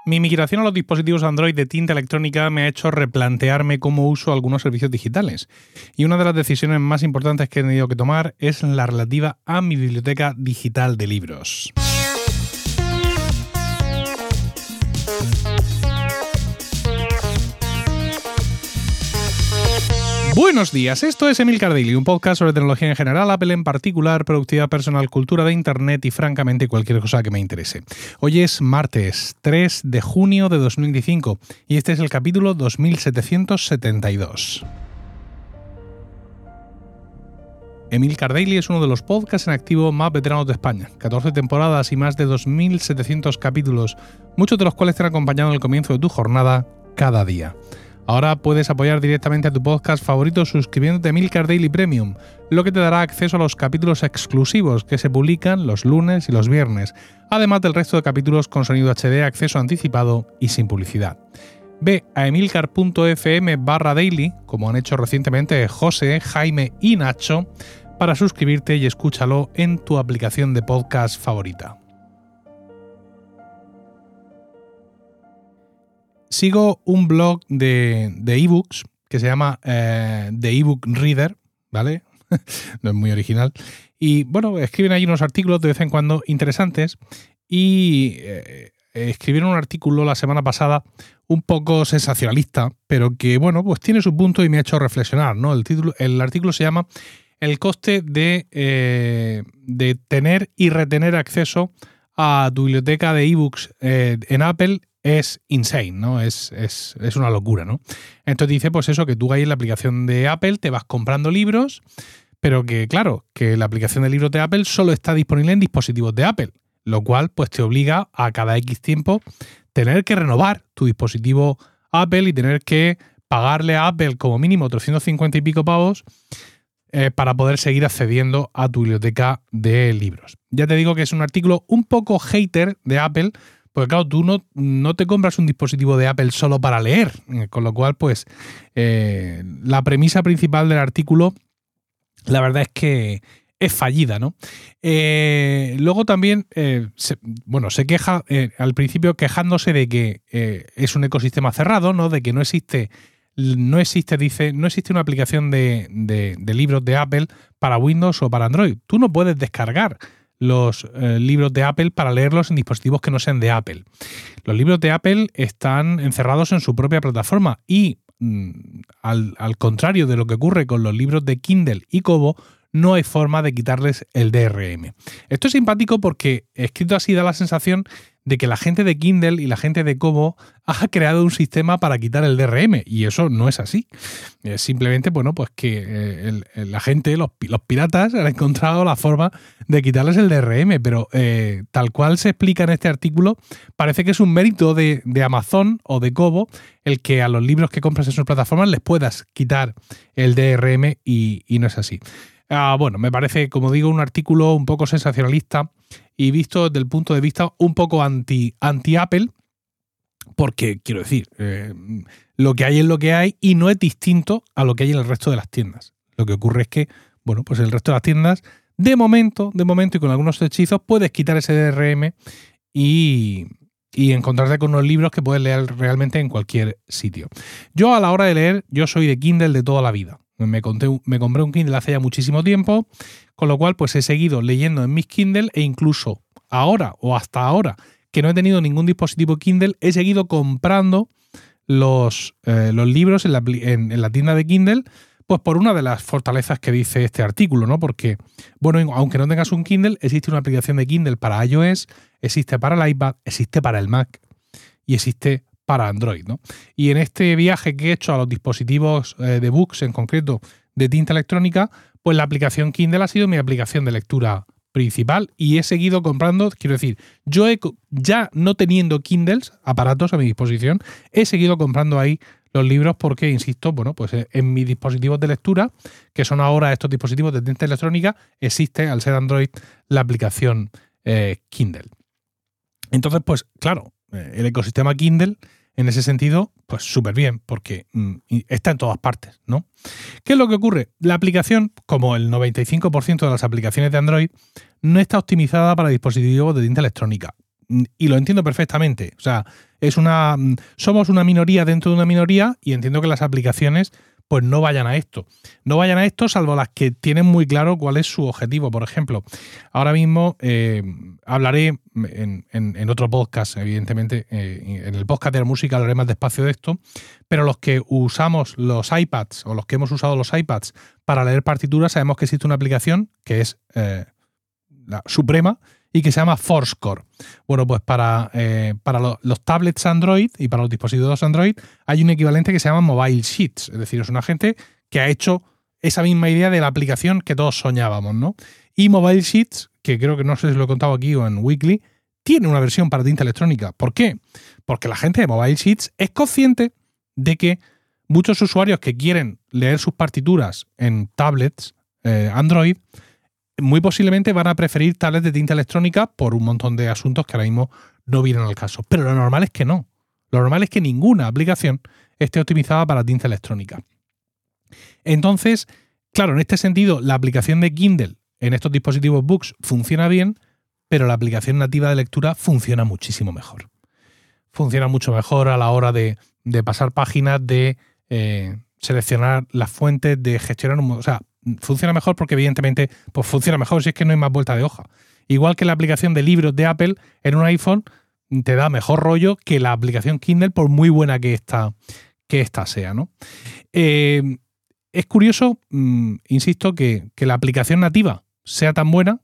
Mi migración a los dispositivos Android de tinta electrónica me ha hecho replantearme cómo uso algunos servicios digitales. Y una de las decisiones más importantes que he tenido que tomar es la relativa a mi biblioteca digital de libros. Buenos días, esto es Emilcar Daily, un podcast sobre tecnología en general, Apple en particular, productividad personal, cultura de Internet y francamente cualquier cosa que me interese. Hoy es martes 3 de junio de 2025 y este es el capítulo 2772. Emilcar Daily es uno de los podcasts en activo más veteranos de España. 14 temporadas y más de 2.700 capítulos, muchos de los cuales te han acompañado en el comienzo de tu jornada cada día. Ahora puedes apoyar directamente a tu podcast favorito suscribiéndote a Emilcar Daily Premium, lo que te dará acceso a los capítulos exclusivos que se publican los lunes y los viernes, además del resto de capítulos con sonido HD, acceso anticipado y sin publicidad. Ve a emilcar.fm/daily, como han hecho recientemente José, Jaime y Nacho, para suscribirte y escúchalo en tu aplicación de podcast favorita. Sigo un blog de ebooks que se llama The Ebook Reader, ¿vale? No es muy original. Y bueno, escriben ahí unos artículos de vez en cuando interesantes y escribieron un artículo la semana pasada un poco sensacionalista, pero que bueno, pues tiene su punto y me ha hecho reflexionar, ¿no? El artículo se llama El coste de tener y retener acceso a tu biblioteca de ebooks en Apple es insane, ¿no? Es una locura, ¿no? Entonces dice, pues eso, que tú ahí en la aplicación de Apple te vas comprando libros, pero que, claro, que la aplicación de libros de Apple solo está disponible en dispositivos de Apple, lo cual pues te obliga a cada X tiempo tener que renovar tu dispositivo Apple y tener que pagarle a Apple como mínimo 350 y pico pavos para poder seguir accediendo a tu biblioteca de libros. Ya te digo que es un artículo un poco hater de Apple, porque claro, tú no te compras un dispositivo de Apple solo para leer, con lo cual pues la premisa principal del artículo la verdad es que es fallida, ¿no? Luego también se queja al principio quejándose de que es un ecosistema cerrado, ¿no? De que no existe una aplicación de libros de Apple para Windows o para Android. Tú no puedes descargar los libros de Apple para leerlos en dispositivos que no sean de Apple. Los libros de Apple están encerrados en su propia plataforma y al contrario de lo que ocurre con los libros de Kindle y Kobo, no hay forma de quitarles el DRM. Esto es simpático porque escrito así da la sensación de que la gente de Kindle y la gente de Kobo ha creado un sistema para quitar el DRM y eso no es así. Simplemente, bueno, pues que la gente, los piratas han encontrado la forma de quitarles el DRM, pero tal cual se explica en este artículo, parece que es un mérito de Amazon o de Kobo el que a los libros que compras en sus plataformas les puedas quitar el DRM y no es así. Bueno, me parece, como digo, un artículo un poco sensacionalista y visto desde el punto de vista un poco anti-Apple, porque, quiero decir, lo que hay es lo que hay y no es distinto a lo que hay en el resto de las tiendas. Lo que ocurre es que, bueno, pues el resto de las tiendas, de momento y con algunos hechizos, puedes quitar ese DRM y encontrarte con unos libros que puedes leer realmente en cualquier sitio. Yo a la hora de leer, yo soy de Kindle de toda la vida. Me compré un Kindle hace ya muchísimo tiempo, con lo cual pues he seguido leyendo en mis Kindle e incluso ahora o hasta ahora que no he tenido ningún dispositivo Kindle, he seguido comprando los libros en la tienda de Kindle, pues por una de las fortalezas que dice este artículo, ¿no? Porque, bueno, aunque no tengas un Kindle, existe una aplicación de Kindle para iOS, existe para el iPad, existe para el Mac y existe para Android, ¿no? Y en este viaje que he hecho a los dispositivos de books, en concreto de tinta electrónica, pues la aplicación Kindle ha sido mi aplicación de lectura principal y he seguido comprando, quiero decir, ya no teniendo Kindles, aparatos a mi disposición, he seguido comprando ahí los libros porque, insisto, bueno, pues en mis dispositivos de lectura, que son ahora estos dispositivos de tinta electrónica, existe, al ser Android, la aplicación Kindle. Entonces, pues claro, el ecosistema Kindle en ese sentido, pues súper bien, porque está en todas partes, ¿no? ¿Qué es lo que ocurre? La aplicación, como el 95% de las aplicaciones de Android, no está optimizada para dispositivos de tinta electrónica. y lo entiendo perfectamente. O sea, somos una minoría dentro de una minoría y entiendo que las aplicaciones pues no vayan a esto. No vayan a esto salvo las que tienen muy claro cuál es su objetivo. Por ejemplo, ahora mismo hablaré en otro podcast, evidentemente, en el podcast de la música hablaré más despacio de esto, pero los que usamos los iPads o los que hemos usado los iPads para leer partituras sabemos que existe una aplicación que es la suprema y que se llama Forcecore. Bueno, pues para los tablets Android y para los dispositivos Android hay un equivalente que se llama Mobile Sheets, es decir, es una gente que ha hecho esa misma idea de la aplicación que todos soñábamos, ¿no? Y Mobile Sheets, que creo que no sé si lo he contado aquí o en Weekly, tiene una versión para tinta electrónica. ¿Por qué? Porque la gente de Mobile Sheets es consciente de que muchos usuarios que quieren leer sus partituras en tablets Android muy posiblemente van a preferir tablets de tinta electrónica por un montón de asuntos que ahora mismo no vienen al caso. Pero lo normal es que no. Lo normal es que ninguna aplicación esté optimizada para tinta electrónica. Entonces, claro, en este sentido, la aplicación de Kindle en estos dispositivos Books funciona bien, pero la aplicación nativa de lectura funciona muchísimo mejor. Funciona mucho mejor a la hora de pasar páginas, de seleccionar las fuentes, de gestionar o sea, funciona mejor porque evidentemente pues funciona mejor si es que no hay más vuelta de hoja. Igual que la aplicación de libros de Apple en un iPhone te da mejor rollo que la aplicación Kindle por muy buena que esta sea, ¿no? Es curioso, insisto, que la aplicación nativa sea tan buena,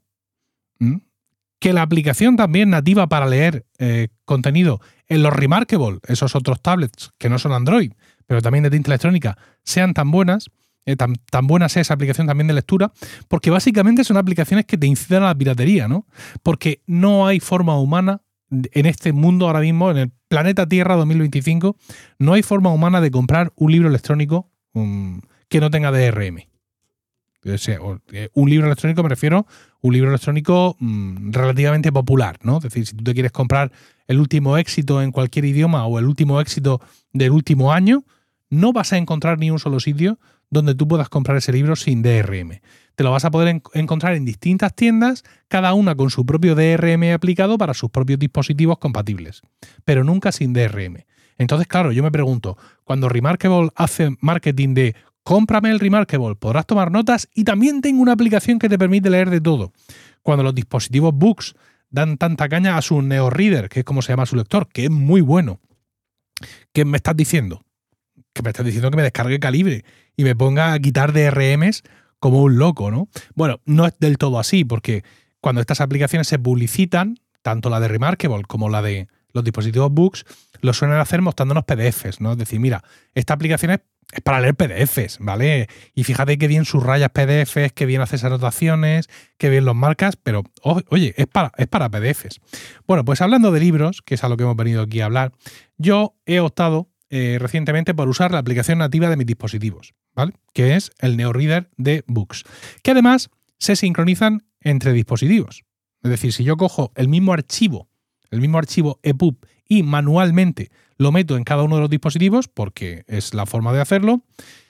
que la aplicación también nativa para leer contenido en los Remarkable, esos otros tablets que no son Android, pero también de tinta electrónica, sean tan buenas, tan buena sea esa aplicación también de lectura, porque básicamente son aplicaciones que te incitan a la piratería, ¿no? Porque no hay forma humana en este mundo ahora mismo, en el planeta Tierra 2025, no hay forma humana de comprar un libro electrónico que no tenga DRM. O sea, un libro electrónico, me refiero a un libro electrónico relativamente popular, ¿no? Es decir, si tú te quieres comprar el último éxito en cualquier idioma o el último éxito del último año, no vas a encontrar ni un solo sitio donde tú puedas comprar ese libro sin DRM. Te lo vas a poder encontrar en distintas tiendas, cada una con su propio DRM aplicado para sus propios dispositivos compatibles, pero nunca sin DRM. Entonces, claro, yo me pregunto, cuando Remarkable hace marketing de cómprame el Remarkable, podrás tomar notas y también tengo una aplicación que te permite leer de todo. Cuando los dispositivos Books dan tanta caña a su Neo Reader, que es como se llama su lector, que es muy bueno, ¿qué me estás diciendo? Que me estás diciendo que me descargue Calibre y me ponga a quitar DRMs como un loco, ¿no? Bueno, no es del todo así, porque cuando estas aplicaciones se publicitan, tanto la de Remarkable como la de los dispositivos Books, lo suelen hacer mostrándonos PDFs, ¿no? Es decir, mira, esta aplicación es para leer PDFs, ¿vale? Y fíjate qué bien subrayas PDFs, qué bien haces anotaciones, qué bien los marcas, pero oye, es para PDFs. Bueno, pues hablando de libros, que es a lo que hemos venido aquí a hablar, yo he optado recientemente por usar la aplicación nativa de mis dispositivos, ¿vale? Que es el Neo Reader de Books, que además se sincronizan entre dispositivos. Es decir, si yo cojo el mismo archivo EPUB y manualmente lo meto en cada uno de los dispositivos, porque es la forma de hacerlo,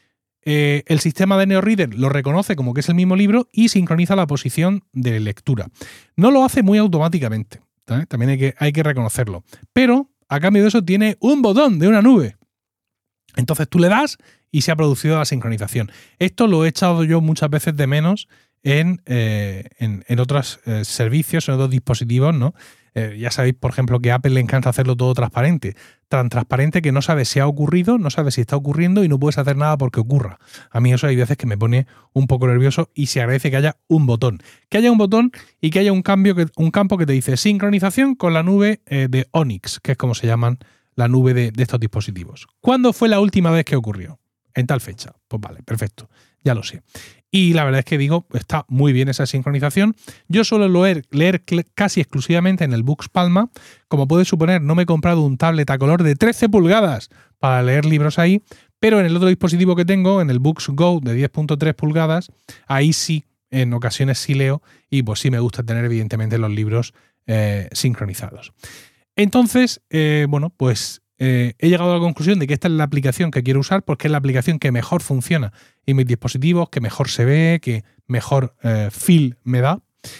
el sistema de Neo Reader lo reconoce como que es el mismo libro y sincroniza la posición de lectura. No lo hace muy automáticamente, ¿sabes? También hay que reconocerlo, pero a cambio de eso tiene un botón de una nube. Entonces tú le das y se ha producido la sincronización. Esto lo he echado yo muchas veces de menos en otros servicios, en otros dispositivos, ¿no? Ya sabéis, por ejemplo, que a Apple le encanta hacerlo todo transparente. Tan transparente que no sabes si ha ocurrido, no sabes si está ocurriendo y no puedes hacer nada porque ocurra. A mí eso hay veces que me pone un poco nervioso y se agradece que haya un botón. Que haya un botón y que haya un campo que te dice sincronización con la nube de Onyx, que es como se llaman la nube de estos dispositivos. ¿Cuándo fue la última vez que ocurrió? En tal fecha. Pues vale, perfecto. Ya lo sé. Y la verdad es que digo, está muy bien esa sincronización. Yo suelo leer casi exclusivamente en el Books Palma. Como puedes suponer, no me he comprado un tablet a color de 13 pulgadas para leer libros ahí, pero en el otro dispositivo que tengo, en el Books Go de 10.3 pulgadas, ahí sí, en ocasiones sí leo y pues sí me gusta tener evidentemente los libros sincronizados. Entonces, bueno, pues he llegado a la conclusión de que esta es la aplicación que quiero usar porque es la aplicación que mejor funciona en mis dispositivos, que mejor se ve, que mejor feel me da.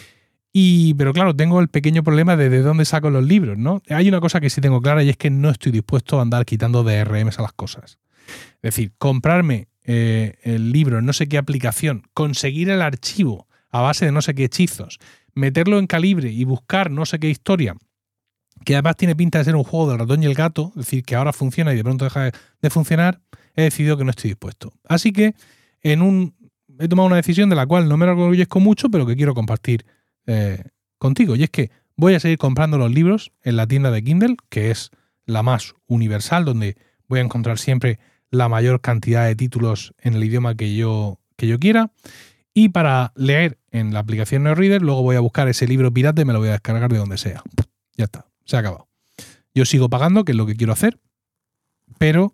Pero claro, tengo el pequeño problema de dónde saco los libros, ¿no? Hay una cosa que sí tengo clara y es que no estoy dispuesto a andar quitando DRMs a las cosas. Es decir, comprarme el libro en no sé qué aplicación, conseguir el archivo a base de no sé qué hechizos, meterlo en Calibre y buscar no sé qué historia, que además tiene pinta de ser un juego del ratón y el gato, es decir, que ahora funciona y de pronto deja de funcionar, he decidido que no estoy dispuesto. Así que he tomado una decisión de la cual no me enorgullezco mucho, pero que quiero compartir contigo. Y es que voy a seguir comprando los libros en la tienda de Kindle, que es la más universal, donde voy a encontrar siempre la mayor cantidad de títulos en el idioma que yo quiera. Y para leer en la aplicación NeoReader, luego voy a buscar ese libro pirata y me lo voy a descargar de donde sea. Ya está, se ha acabado. Yo sigo pagando, que es lo que quiero hacer, pero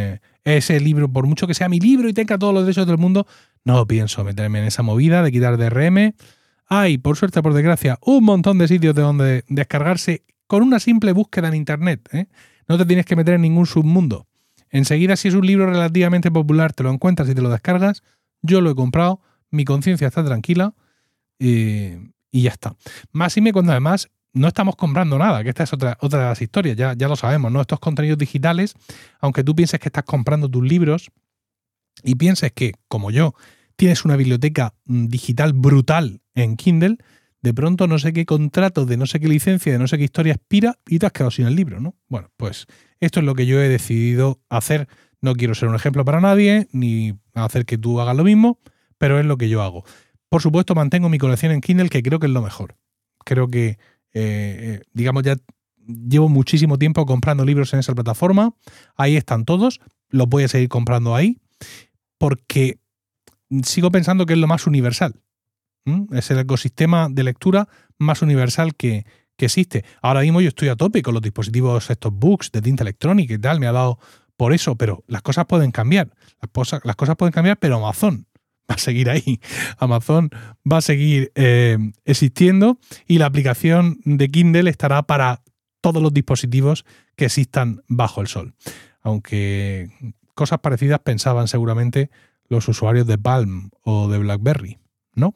ese libro, por mucho que sea mi libro y tenga todos los derechos del mundo, no pienso meterme en esa movida de quitar DRM. Hay, por suerte, por desgracia, un montón de sitios de donde descargarse con una simple búsqueda en Internet. No te tienes que meter en ningún submundo. Enseguida, si es un libro relativamente popular, te lo encuentras y te lo descargas. Yo lo he comprado, mi conciencia está tranquila y ya está. Más y me cuando además no estamos comprando nada, que esta es otra de las historias, ya lo sabemos, ¿no? Estos contenidos digitales, aunque tú pienses que estás comprando tus libros y pienses que, como yo, tienes una biblioteca digital brutal en Kindle, de pronto no sé qué contrato de no sé qué licencia, de no sé qué historia expira y te has quedado sin el libro, ¿no? Bueno, pues esto es lo que yo he decidido hacer. No quiero ser un ejemplo para nadie, ni hacer que tú hagas lo mismo, pero es lo que yo hago. Por supuesto, mantengo mi colección en Kindle, que creo que es lo mejor. Creo que, digamos, ya llevo muchísimo tiempo comprando libros en esa plataforma. Ahí están todos. Los voy a seguir comprando ahí porque sigo pensando que es lo más universal. Es el ecosistema de lectura más universal que existe. Ahora mismo yo estoy a tope con los dispositivos, estos books de tinta electrónica y tal, me ha dado por eso, pero las cosas pueden cambiar. Las cosas pueden cambiar, pero Amazon va a seguir ahí. Amazon va a seguir existiendo y la aplicación de Kindle estará para todos los dispositivos que existan bajo el sol. Aunque cosas parecidas pensaban seguramente los usuarios de Palm o de BlackBerry, ¿no?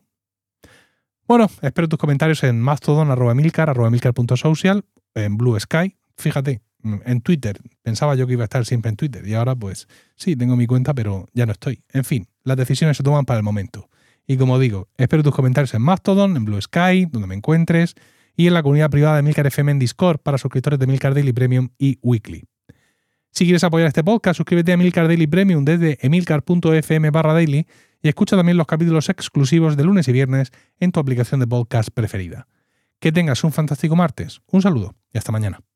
Bueno, espero tus comentarios en Mastodon, @emilcar.social, en Blue Sky. Fíjate, en Twitter. Pensaba yo que iba a estar siempre en Twitter y ahora pues sí, tengo mi cuenta, pero ya no estoy. En fin, las decisiones se toman para el momento. Y como digo, espero tus comentarios en Mastodon, en Blue Sky, donde me encuentres, y en la comunidad privada de Emilcar FM en Discord para suscriptores de Emilcar Daily Premium y Weekly. Si quieres apoyar este podcast, suscríbete a Emilcar Daily Premium desde emilcar.fm/daily y escucha también los capítulos exclusivos de lunes y viernes en tu aplicación de podcast preferida. Que tengas un fantástico martes. Un saludo y hasta mañana.